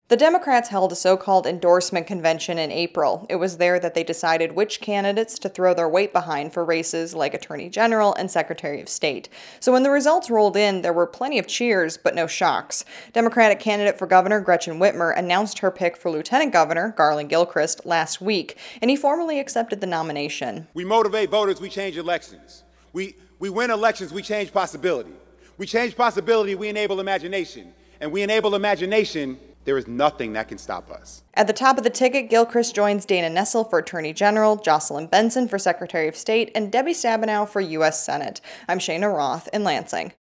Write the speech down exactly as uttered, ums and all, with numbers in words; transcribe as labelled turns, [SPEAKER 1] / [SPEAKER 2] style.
[SPEAKER 1] The Democrats held a so-called endorsement convention in April. It was there that they decided which candidates to throw their weight behind for races like Attorney General and Secretary of State. So when the results rolled in, there were plenty of cheers, but no shocks. Democratic candidate for governor Gretchen Whitmer announced her pick for lieutenant governor, Garlin Gilchrist, last week, and he formally accepted the nomination.
[SPEAKER 2] We motivate voters, we change elections. We, we win elections, we change possibility. We change possibility, we enable imagination. And we enable imagination, there is nothing that can stop us.
[SPEAKER 1] At the top of the ticket, Gilchrist joins Dana Nessel for Attorney General, Jocelyn Benson for Secretary of State, and Debbie Stabenow for U S Senate. I'm Shayna Roth in Lansing.